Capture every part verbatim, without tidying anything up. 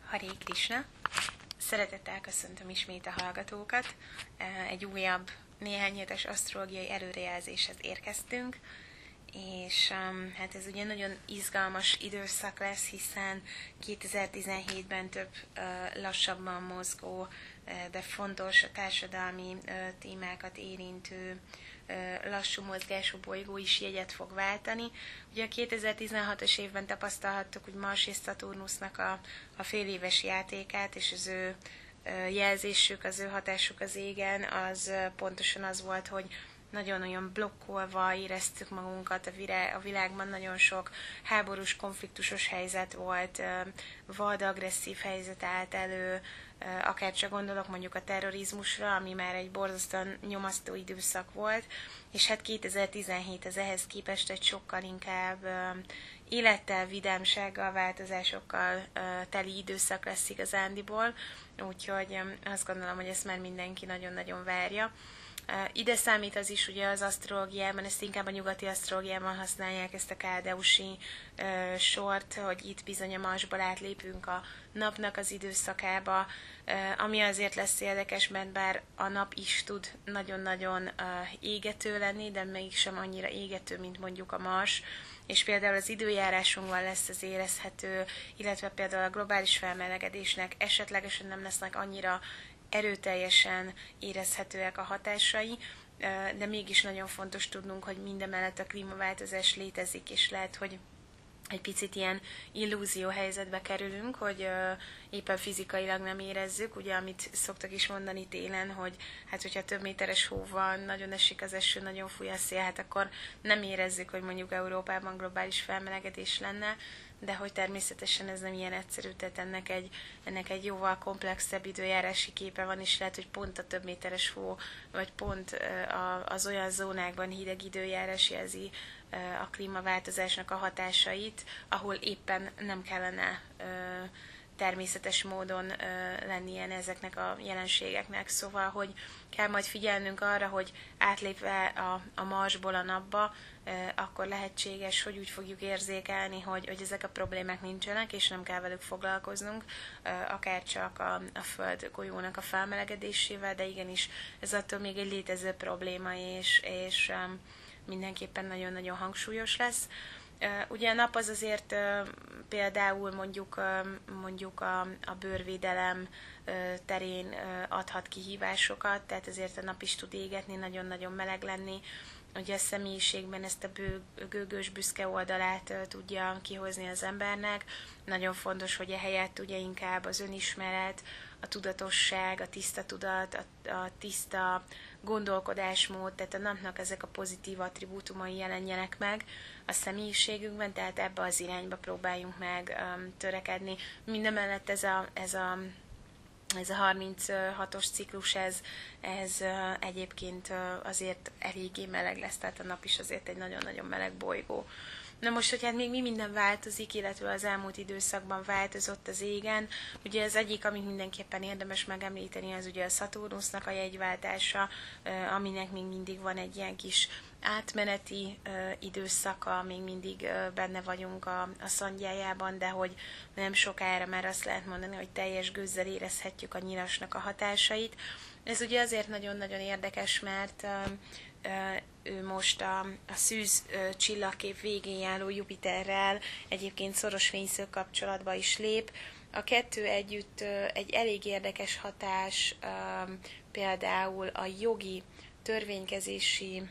Haré Krisna! Szeretettel köszöntöm ismét a hallgatókat. Egy újabb, néhány hetes asztrológiai előrejelzéshez érkeztünk, és um, hát ez ugye nagyon izgalmas időszak lesz, hiszen kétezer-tizenhétben több uh, lassabban mozgó, uh, de fontos a társadalmi uh, témákat érintő uh, lassú mozgású bolygó is jegyet fog váltani. Ugye a kétezer-tizenhatos évben tapasztalhattuk, hogy Mars és Szaturnusznak a, a fél éves játékát, és az ő uh, jelzésük, az ő hatásuk az égen, az uh, pontosan az volt, hogy nagyon-nagyon blokkolva éreztük magunkat a, virá- a világban, nagyon sok háborús, konfliktusos helyzet volt, vad, agresszív helyzet állt elő, akár csak gondolok mondjuk a terrorizmusra, ami már egy borzasztóan nyomasztó időszak volt, és hát kétezer-tizenhét az ehhez képest egy sokkal inkább élettel, vidámsággal, változásokkal teli időszak lesz igazándiból, úgyhogy azt gondolom, hogy ezt már mindenki nagyon-nagyon várja. Ide számít az is, ugye az asztrológiában, ezt inkább a nyugati asztrológiában használják, ezt a kádeusi uh, sort, hogy itt bizony a Marsból átlépünk a napnak az időszakába, uh, ami azért lesz érdekes, mert bár a nap is tud nagyon-nagyon uh, égető lenni, de mégsem annyira égető, mint mondjuk a Mars, és például az időjárásunkban lesz ez érezhető, illetve például a globális felmelegedésnek esetlegesen nem lesznek annyira erőteljesen érezhetőek a hatásai, de mégis nagyon fontos tudnunk, hogy mindemellett a klímaváltozás létezik, és lehet, hogy egy picit ilyen illúzió helyzetbe kerülünk, hogy éppen fizikailag nem érezzük, ugye amit szoktak is mondani télen, hogy hát hogyha több méteres hó van, nagyon esik az eső, nagyon fúj a szél, hát akkor nem érezzük, hogy mondjuk Európában globális felmelegedés lenne, de hogy természetesen ez nem ilyen egyszerű, tehát ennek egy, ennek egy jóval komplexebb időjárási képe van, és lehet, hogy pont a több méteres hó, vagy pont az olyan zónákban hideg időjárás jelzi a klímaváltozásnak a hatásait, ahol éppen nem kellene természetes módon ö, lennie ezeknek a jelenségeknek. Szóval, hogy kell majd figyelnünk arra, hogy átlépve a, a Marsból a napba, ö, akkor lehetséges, hogy úgy fogjuk érzékelni, hogy, hogy ezek a problémák nincsenek, és nem kell velük foglalkoznunk, ö, akár csak a, a Föld golyónak a felmelegedésével, de igenis ez attól még egy létező probléma, és, és ö, mindenképpen nagyon-nagyon hangsúlyos lesz. Ugye a nap az azért például mondjuk, mondjuk a, a bőrvédelem terén adhat kihívásokat, tehát azért a nap is tud égetni, nagyon-nagyon meleg lenni. Ugye a személyiségben ezt a bő, gőgös, büszke oldalát tudja kihozni az embernek. Nagyon fontos, hogy ehelyett ugye inkább az önismeret, a tudatosság, a tiszta tudat, a, a tiszta gondolkodásmód, tehát a napnak ezek a pozitív attribútumai jelenjenek meg a személyiségünkben, tehát ebbe az irányba próbáljunk meg um, törekedni. Mindemellett ez a, ez a Ez a harminchatos ciklus, ez, ez uh, egyébként uh, azért eléggé meleg lesz, tehát a nap is azért egy nagyon-nagyon meleg bolygó. Na most, hogy hát még mi minden változik, illetve az elmúlt időszakban változott az égen, ugye az egyik, amit mindenképpen érdemes megemlíteni, az ugye a Szaturnusznak a jegyváltása, uh, aminek még mindig van egy ilyen kis átmeneti uh, időszaka, még mindig uh, benne vagyunk a, a szandjájában, de hogy nem sokára már azt lehet mondani, hogy teljes gőzzel érezhetjük a nyirasnak a hatásait. Ez ugye azért nagyon-nagyon érdekes, mert uh, uh, ő most a, a szűz uh, csillagkép végén járó Jupiterrel egyébként szoros fényszög kapcsolatba is lép. A kettő együtt uh, egy elég érdekes hatás, uh, például a jogi, törvénykezési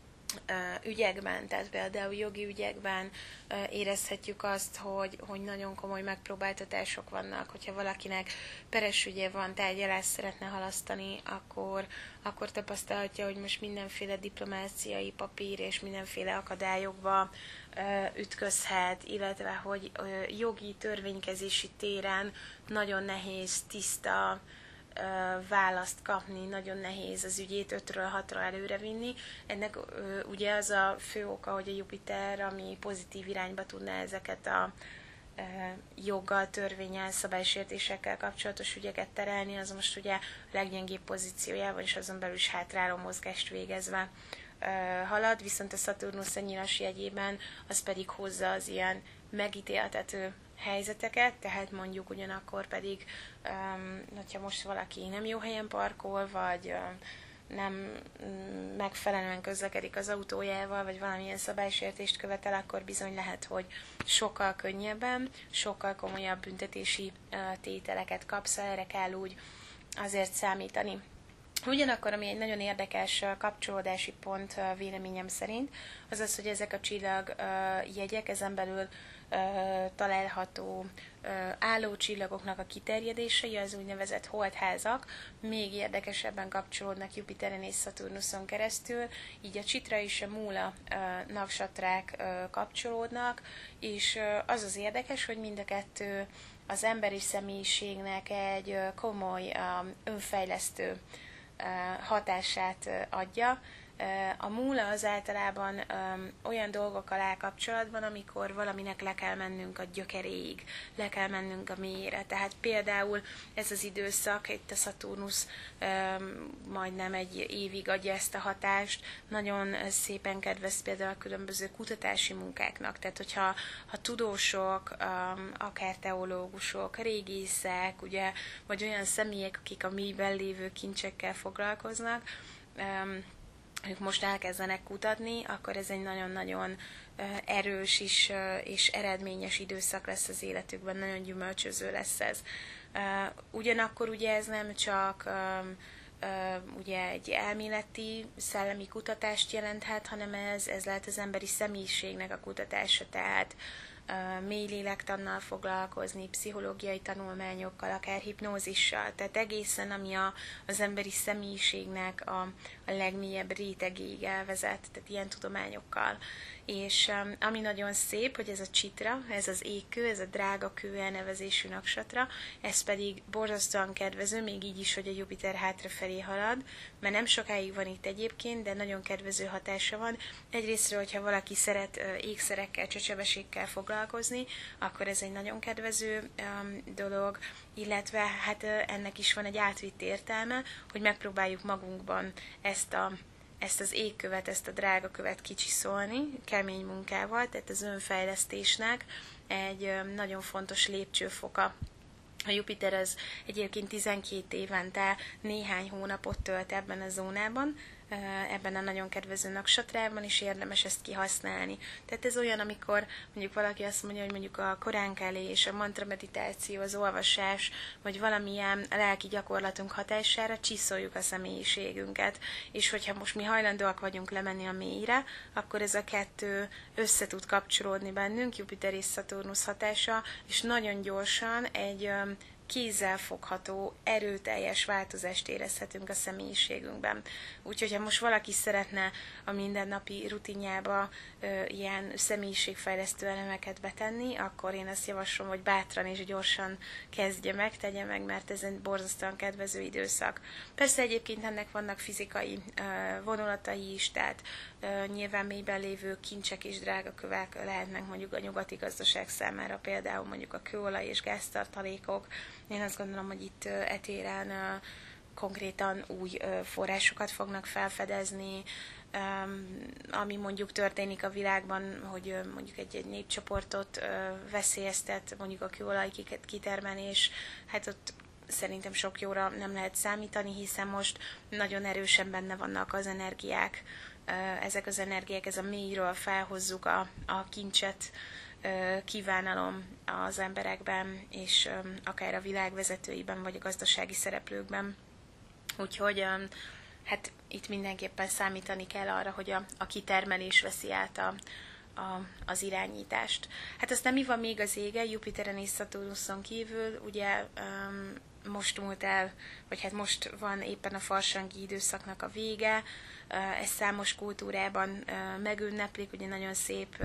ügyekben, tehát például jogi ügyekben érezhetjük azt, hogy, hogy nagyon komoly megpróbáltatások vannak. Hogyha valakinek peres ügye van, tárgyalást szeretne halasztani, akkor, akkor tapasztalhatja, hogy most mindenféle diplomáciai papír és mindenféle akadályokba ütközhet, illetve hogy jogi, törvénykezési téren nagyon nehéz, tiszta választ kapni, nagyon nehéz az ügyét ötről hatra előrevinni. Ennek ugye az a fő oka, hogy a Jupiter, ami pozitív irányba tudná ezeket a joggal, törvénnyel, szabálysértésekkel kapcsolatos ügyeket terelni, az most ugye a leggyengébb pozíciójában, és azon belül is hátráló mozgást végezve halad, viszont a Szaturnusz a nyilas jegyében az pedig hozza az ilyen megítéltető helyzeteket, tehát mondjuk ugyanakkor pedig, hogyha most valaki nem jó helyen parkol, vagy nem megfelelően közlekedik az autójával, vagy valamilyen szabálysértést követel, akkor bizony lehet, hogy sokkal könnyebben, sokkal komolyabb büntetési tételeket kapsz, erre kell úgy azért számítani. Ugyanakkor, ami egy nagyon érdekes kapcsolódási pont véleményem szerint, az az, hogy ezek a csillagjegyek ezen belül található állócsillagoknak a kiterjedései, az úgynevezett holdházak, még érdekesebben kapcsolódnak Jupiteren és Szaturnuszon keresztül, így a Csitra és a Múla naksatrák kapcsolódnak, és az az érdekes, hogy mind a kettő az emberi személyiségnek egy komoly önfejlesztő hatását adja. A múla az általában olyan dolgok alá kapcsolatban, amikor valaminek le kell mennünk a gyökeréig, le kell mennünk a mélyére. Tehát például ez az időszak, itt a Szaturnusz majdnem egy évig adja ezt a hatást, nagyon szépen kedvez például a különböző kutatási munkáknak. Tehát, hogyha ha tudósok, akár teológusok, régészek, ugye, vagy olyan személyek, akik a mélyben lévő kincsekkel foglalkoznak, ők most elkezdenek kutatni, akkor ez egy nagyon-nagyon erős is, és eredményes időszak lesz az életükben, nagyon gyümölcsöző lesz ez. Ugyanakkor ugye ez nem csak ugye egy elméleti, szellemi kutatást jelenthet, hanem ez, ez lehet az emberi személyiségnek a kutatása, tehát mély lélektannal foglalkozni, pszichológiai tanulmányokkal, akár hipnózissal, tehát egészen, ami a, az emberi személyiségnek a, a legmélyebb rétegéig elvezet, tehát ilyen tudományokkal. És um, ami nagyon szép, hogy ez a Csitra, ez az égkő, ez a drága kő elnevezésű naksatra, ez pedig borzasztóan kedvező, még így is, hogy a Jupiter hátrafelé halad, mert nem sokáig van itt egyébként, de nagyon kedvező hatása van. Egyrésztről, hogyha valaki szeret uh, ékszerekkel, csecsevesékkel foglalkozni, akkor ez egy nagyon kedvező um, dolog, illetve hát uh, ennek is van egy átvitt értelme, hogy megpróbáljuk magunkban ezt a ezt az égkövet, ezt a drága követ kicsiszolni, kemény munkával, tehát az önfejlesztésnek egy nagyon fontos lépcsőfoka. A Jupiter az egyébként tizenkét évente néhány hónapot tölt ebben a zónában, ebben a nagyon kedvező naksatrában, és érdemes ezt kihasználni. Tehát ez olyan, amikor mondjuk valaki azt mondja, hogy mondjuk a koránkelés, a mantra meditáció, az olvasás, vagy valamilyen lelki gyakorlatunk hatására csiszoljuk a személyiségünket. És hogyha most mi hajlandóak vagyunk lemenni a mélyre, akkor ez a kettő össze tud kapcsolódni bennünk, Jupiter és Szaturnusz hatása, és nagyon gyorsan egy kézzelfogható, erőteljes változást érezhetünk a személyiségünkben. Úgyhogy ha most valaki szeretne a mindennapi rutinjába ö, ilyen személyiségfejlesztő elemeket betenni, akkor én azt javaslom, hogy bátran és gyorsan kezdje meg, tegye meg, mert ez egy borzasztóan kedvező időszak. Persze egyébként ennek vannak fizikai ö, vonulatai is, tehát ö, nyilván mélyben lévő kincsek és drágakövek lehetnek mondjuk a nyugati gazdaság számára, például mondjuk a kőolaj és gáztartalékok. Én azt gondolom, hogy itt etéren konkrétan új forrásokat fognak felfedezni, ami mondjuk történik a világban, hogy mondjuk egy, egy népcsoportot veszélyeztet, mondjuk a kőolaj kitermelés, hát ott szerintem sok jóra nem lehet számítani, hiszen most nagyon erősen benne vannak az energiák, ezek az energiák, ez a mélyről felhozzuk a, a kincset, kívánalom az emberekben, és akár a világ vezetőiben, vagy a gazdasági szereplőkben. Úgyhogy hát itt mindenképpen számítani kell arra, hogy a, a kitermelés veszi át a, a, az irányítást. Hát aztán mi van még az égen, Jupiteren és Szaturnuszon kívül, ugye most múlt el, vagy hát most van éppen a farsangi időszaknak a vége, ez számos kultúrában megünneplik, ugye nagyon szép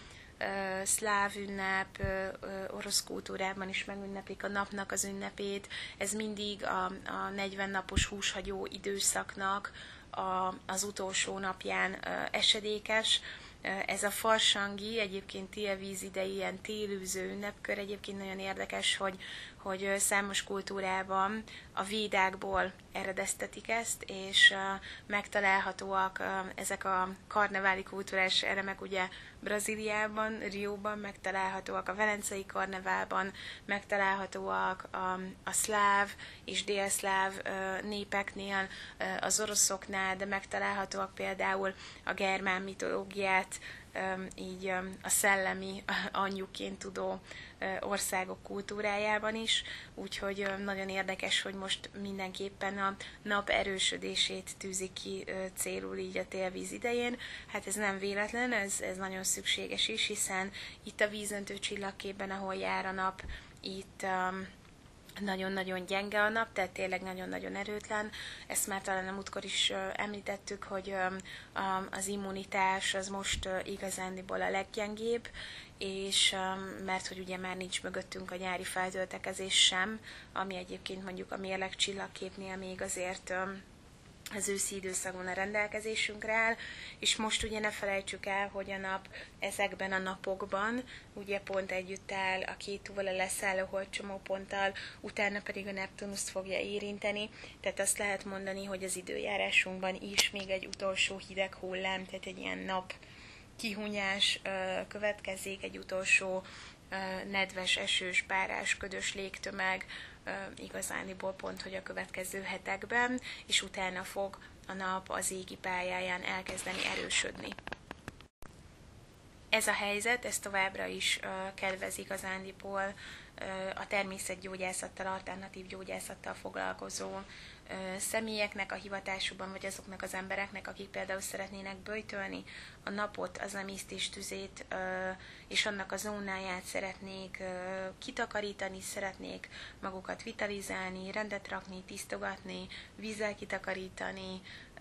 szláv ünnep, orosz kultúrában is megünneplik a napnak az ünnepét. Ez mindig a, a negyven napos húshagyó időszaknak a, az utolsó napján esedékes. Ez a farsangi, egyébként télvíz idei ilyen télűző ünnepkör, egyébként nagyon érdekes, hogy, hogy számos kultúrában a védákból eredeztetik ezt, és megtalálhatóak ezek a karneváli kulturális elemek, ugye Brazíliában, Rióban, megtalálhatóak a Velencei Karneválban, megtalálhatóak a, a szláv és délszláv népeknél, az oroszoknál, de megtalálhatóak például a germán mitológiát, így a szellemi anyjuként tudó országok kultúrájában is, úgyhogy nagyon érdekes, hogy most mindenképpen a nap erősödését tűzik ki célul így a télvíz idején. Hát ez nem véletlen, ez, ez nagyon szükséges is, hiszen itt a vízöntő csillagképben, ahol jár a nap, itt nagyon-nagyon gyenge a nap, tehát tényleg nagyon-nagyon erőtlen. Ezt már talán a múltkor is említettük, hogy az immunitás az most igazándiból a leggyengébb, és mert hogy ugye már nincs mögöttünk a nyári feltöltekezés sem, ami egyébként mondjuk a mérleg csillagképnél még azért az őszi időszakban a rendelkezésünkre áll, és most ugye ne felejtsük el, hogy a nap ezekben a napokban ugye pont együtt áll a Kétúval, a leszálló holdcsomóponttal, utána pedig a Neptunuszt fogja érinteni, tehát azt lehet mondani, hogy az időjárásunkban is még egy utolsó hideg hullám, tehát egy ilyen nap kihunyás következik, egy utolsó nedves, esős, párás, ködös légtömeg, igazániból pont, hogy a következő hetekben, és utána fog a nap az égi pályáján elkezdeni erősödni. Ez a helyzet, ez továbbra is kedvez igazándiból a természetgyógyászattal, alternatív gyógyászattal foglalkozó személyeknek a hivatásukban, vagy azoknak az embereknek, akik például szeretnének böjtölni a napot, az emésztés tüzét és annak a zónáját szeretnék kitakarítani, szeretnék magukat vitalizálni, rendet rakni, tisztogatni, vízzel kitakarítani.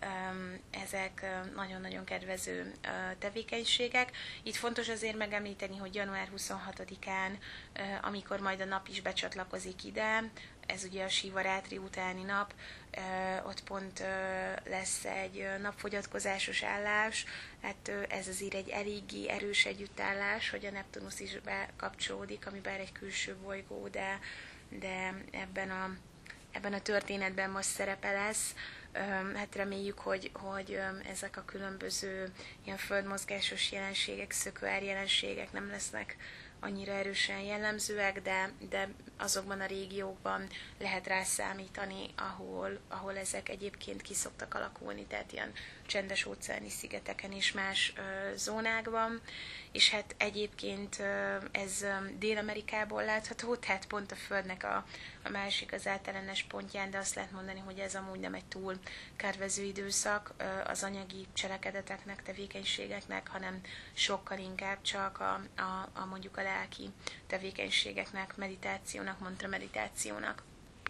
Ezek nagyon-nagyon kedvező tevékenységek. Itt fontos azért megemlíteni, hogy január huszonhatodikán, amikor majd a nap is becsatlakozik ide, ez ugye a Sivarátri utáni nap, ott pont lesz egy napfogyatkozásos állás, hát ez azért egy eléggé erős együttállás, hogy a Neptunusz is bekapcsolódik, ami bár egy külső bolygó, de, de ebben, a, ebben a történetben most szerepe lesz. Hát reméljük, hogy, hogy ezek a különböző ilyen földmozgásos jelenségek, szökőár jelenségek nem lesznek annyira erősen jellemzőek, de, de azokban a régiókban lehet rá számítani, ahol, ahol ezek egyébként ki szoktak alakulni, tehát ilyen csendes óceáni szigeteken és más ö, zónákban, és hát egyébként ö, ez ö, Dél-Amerikából látható, tehát pont a Földnek a, a másik az általános pontján, de azt lehet mondani, hogy ez amúgy nem egy túl kedvező időszak ö, az anyagi cselekedeteknek, tevékenységeknek, hanem sokkal inkább csak a, a, a mondjuk a lelki tevékenységeknek, meditációnak, mantra meditációnak.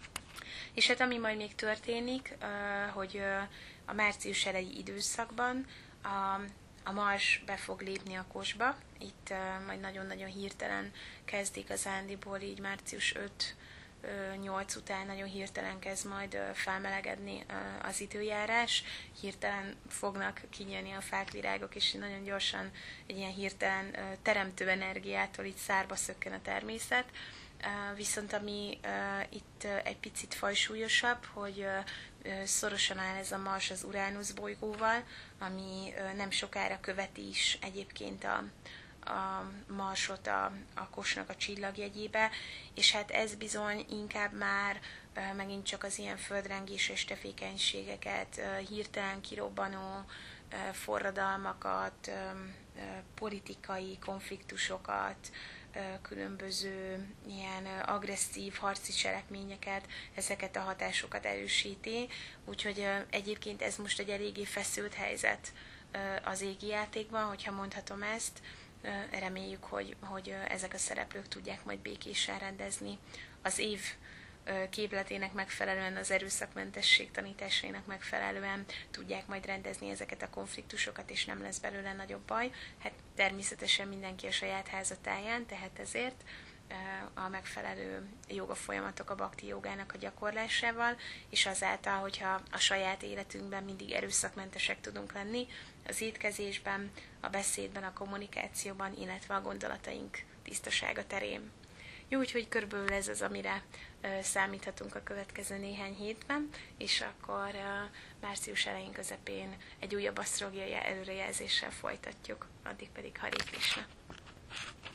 És hát ami majd még történik, hogy a március eleji időszakban a, a Mars be fog lépni a Kosba. Itt majd nagyon-nagyon hirtelen kezd igazándiból, így március ötödike nyolc után nagyon hirtelen kezd majd felmelegedni az időjárás. Hirtelen fognak kinyílni a fák, virágok, és nagyon gyorsan egy ilyen hirtelen teremtő energiától így szárba szökken a természet. Viszont ami itt egy picit fajsúlyosabb, hogy szorosan áll ez a Mars az Uránusz bolygóval, ami nem sokára követi is egyébként a, a Marsot a, a Kosnak a csillagjegyébe, és hát ez bizony inkább már megint csak az ilyen földrengéses tevékenységeket, hirtelen kirobbanó forradalmakat, politikai konfliktusokat, különböző ilyen agresszív harci cselekményeket, ezeket a hatásokat erősíti, úgyhogy egyébként ez most egy eléggé feszült helyzet az égi játékban, hogyha mondhatom ezt. Reméljük, hogy, hogy ezek a szereplők tudják majd békésen rendezni az év képletének megfelelően, az erőszakmentesség tanításainak megfelelően tudják majd rendezni ezeket a konfliktusokat, és nem lesz belőle nagyobb baj. Hát természetesen mindenki a saját házatáján, tehát ezért a megfelelő joga folyamatok a bhakti jogának a gyakorlásával, és azáltal, hogyha a saját életünkben mindig erőszakmentesek tudunk lenni, az étkezésben, a beszédben, a kommunikációban, illetve a gondolataink tisztasága terén. Jó, úgyhogy körülbelül ez az, amire számíthatunk a következő néhány hétben, és akkor március elején közepén egy újabb asztrológiai előrejelzéssel folytatjuk. Addig pedig Hare Krishna!